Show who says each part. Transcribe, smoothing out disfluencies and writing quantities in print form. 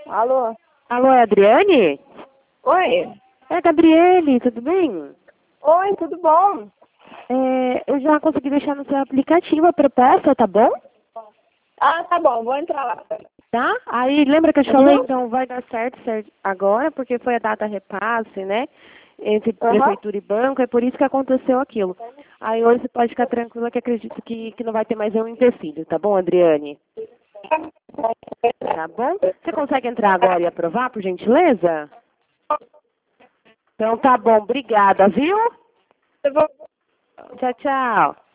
Speaker 1: Alô?
Speaker 2: Alô, é a Adriane?
Speaker 1: Oi?
Speaker 2: É a Gabriele, tudo bem?
Speaker 1: Oi, tudo bom?
Speaker 2: Eu já consegui deixar no seu aplicativo a proposta, tá bom?
Speaker 1: Ah, tá bom, vou entrar lá.
Speaker 2: Tá? Aí, lembra que eu te falei, então vai dar certo agora, porque foi a data repasse, né? Entre prefeitura e banco, é por isso que aconteceu aquilo. Aí hoje você pode ficar tranquila que acredito que não vai ter mais nenhum empecilho, tá bom, Adriane? Tá bom? Você consegue entrar agora e aprovar, por gentileza? Então tá bom, obrigada, viu?
Speaker 1: Eu vou...
Speaker 2: Tchau, tchau.